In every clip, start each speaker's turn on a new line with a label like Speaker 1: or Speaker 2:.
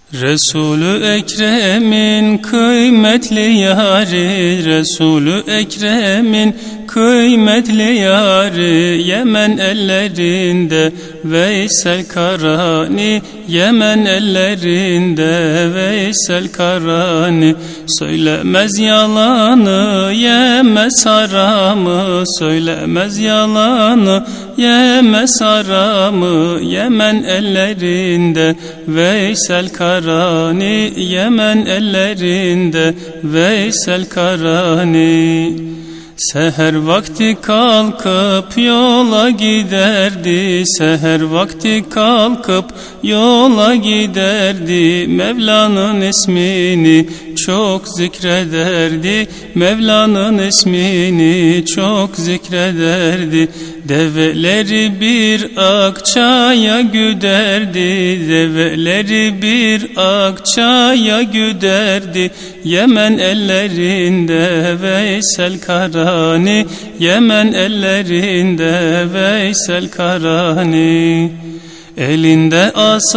Speaker 1: Resul-ü Ekrem'in kıymetli yari, Resul-ü Ekrem'in kıymetli yari, Yemen ellerinde Veysel Karani, Yemen ellerinde Veysel Karani. Söylemez yalanı, yemez haramı, söylemez yalanı, yemez haramı, Yemen ellerinde Veysel Karani, Yemen ellerinde Veysel Karani. Seher vakti kalkıp yola giderdi, seher vakti kalkıp yola giderdi, Mevla'nın ismini çok zikrederdi, Mevla'nın ismini çok zikrederdi. Develeri bir akçaya güderdi, develeri bir akçaya güderdi, Yemen ellerinde Veysel Karani, Yemen ellerinde Veysel Karani. Elinde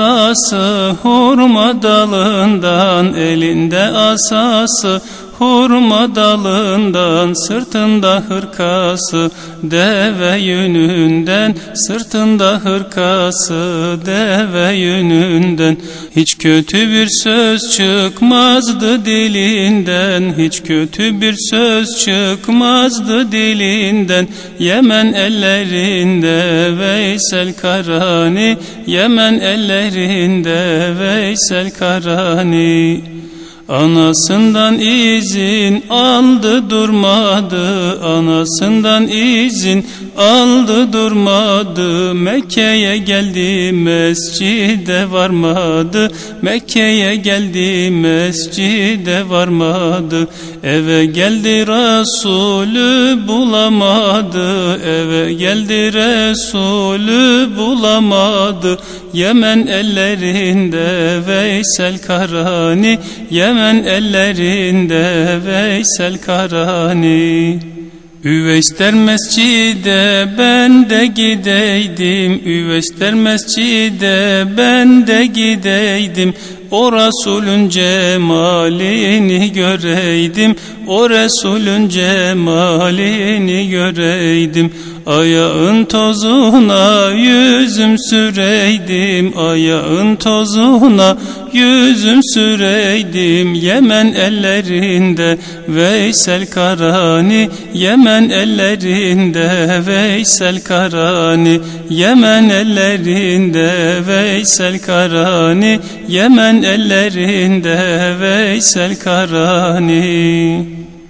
Speaker 1: asası hurma dalından, elinde asası hurma dalından, sırtında hırkası deve yününden, sırtında hırkası deve yününden. Hiç kötü bir söz çıkmazdı dilinden, hiç kötü bir söz çıkmazdı dilinden, Yemen ellerinde Veysel Karani, Yemen ellerinde Veysel Karani. Anasından izin aldı durmadı, anasından izin aldı durmadı, Mekke'ye geldi mescide varmadı, Mekke'ye geldi mescide varmadı. Eve geldi Resulü bulamadı, eve geldi Resulü bulamadı, Yemen ellerinde Veysel Karani, Yemen ellerinde Veysel Karani. Üveysler mescide ben de gideydim, Üveysler mescide ben de gideydim, o Resulün cemalini göreydim, o Resulün cemalini göreydim. Ayağın tozuna yüzüm süreydim, ayağın tozuna yüzüm süreydim, Yemen ellerinde Veysel Karani, Yemen ellerinde Veysel Karani, Yemen ellerinde Veysel Karani, Yemen ellerinde Veysel Karani.